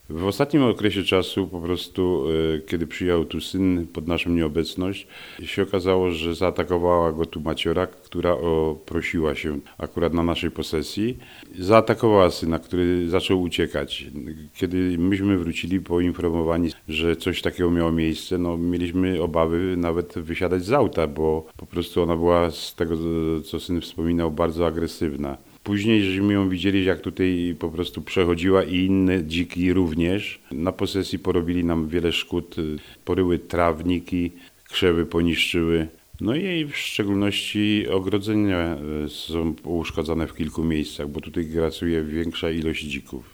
W ostatnim okresie czasu po prostu, kiedy przyjechał tu syn pod naszą nieobecność, się okazało, że zaatakowała go tu maciora, która prosiła się akurat na naszej posesji. Zaatakowała syna, który zaczął uciekać. Kiedy myśmy wrócili poinformowani, że coś takiego miało miejsce, no mieliśmy obawy nawet wysiadać z auta, bo po prostu ona była, z tego co syn wspominał, bardzo agresywna. Później żeśmy ją widzieli, jak tutaj po prostu przechodziła i inne dziki również. Na posesji porobili nam wiele szkód, poryły trawniki, krzewy poniszczyły. No i w szczególności ogrodzenia są uszkodzone w kilku miejscach, bo tutaj grasuje większa ilość dzików.